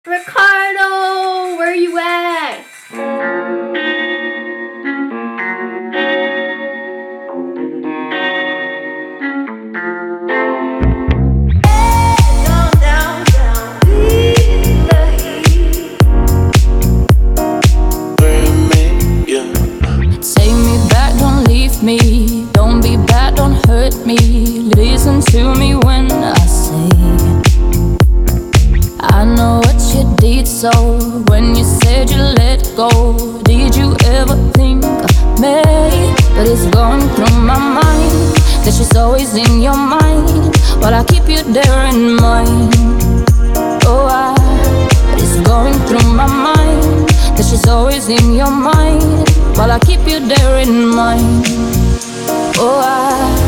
Ricardo, where you at? Take me back, don't leave me. Don't be bad, don't hurt me. Listen to me when I say I know what you did, so when you said you let go, did you ever think of me? But it's going through my mind that she's always in your mind, but I keep you there in mind. Oh, but it's going through my mind that she's always in your mind, while I keep you there in mind. Oh,